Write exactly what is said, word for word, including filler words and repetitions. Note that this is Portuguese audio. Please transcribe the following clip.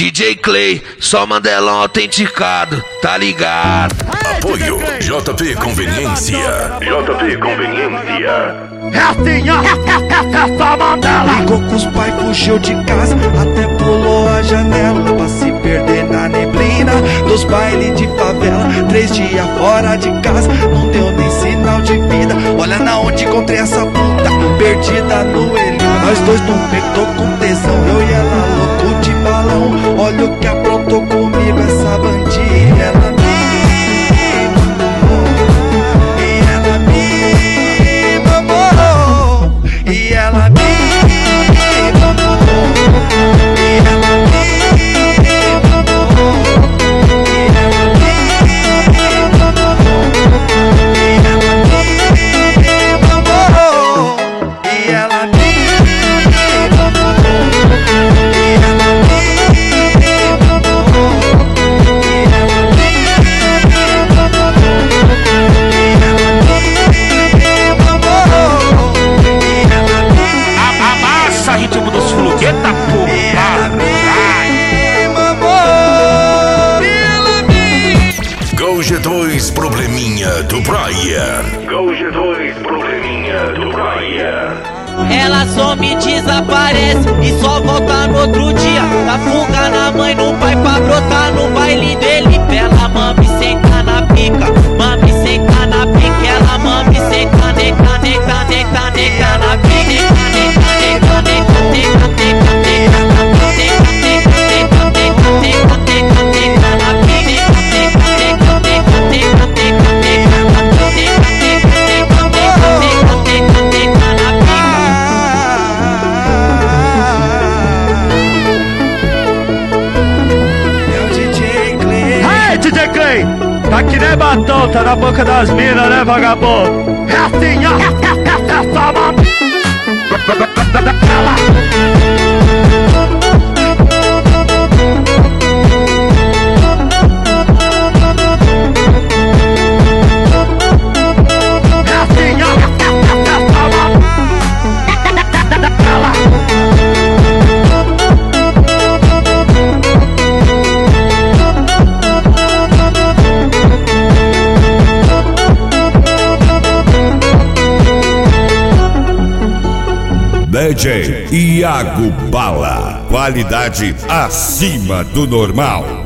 D J Clay, só Mandelão autenticado, tá ligado? Apoio J P Conveniência. J P Conveniência. É assim, ó, é só Mandela. Ligou com os pais, fugiu de casa, até pulou a janela pra se perder na neblina dos bailes de favela. Três dias fora de casa, não deu nem sinal de vida. Olha na onde encontrei essa puta, perdida no Elina. Nós dois num beco, tô com tesão, eu e ela louco de balão. Olha o que aprontou comigo essa bandida. Ela me E ela me mamou, e ela me mamou, e ela me mamou, e ela me mamou, e ela me Ritmo dos Flugueta, porra. Go G dois Probleminha do Brian. Go G dois Probleminha do Brian. Ela some, desaparece e só volta no outro dia. Dá fuga na mãe, no pai pra brotar no baile dele. Ela mame senta na pica, mame senta na pica. Ela mame senta, neca, neca, neca, neca na pica. Neca, neca, neca, neca, neca, neca, neca, neca, neca, neca, neca, neca, neca, neca na pica. Neca, neca, neca, neca, neca, neca, neca, neca, neca, neca, neca na pica. D J Clay, tá que nem batom, tá na boca das minas, né, vagabundo? É assim, ó, é só Mandela. D J Iago Bala, qualidade acima do normal.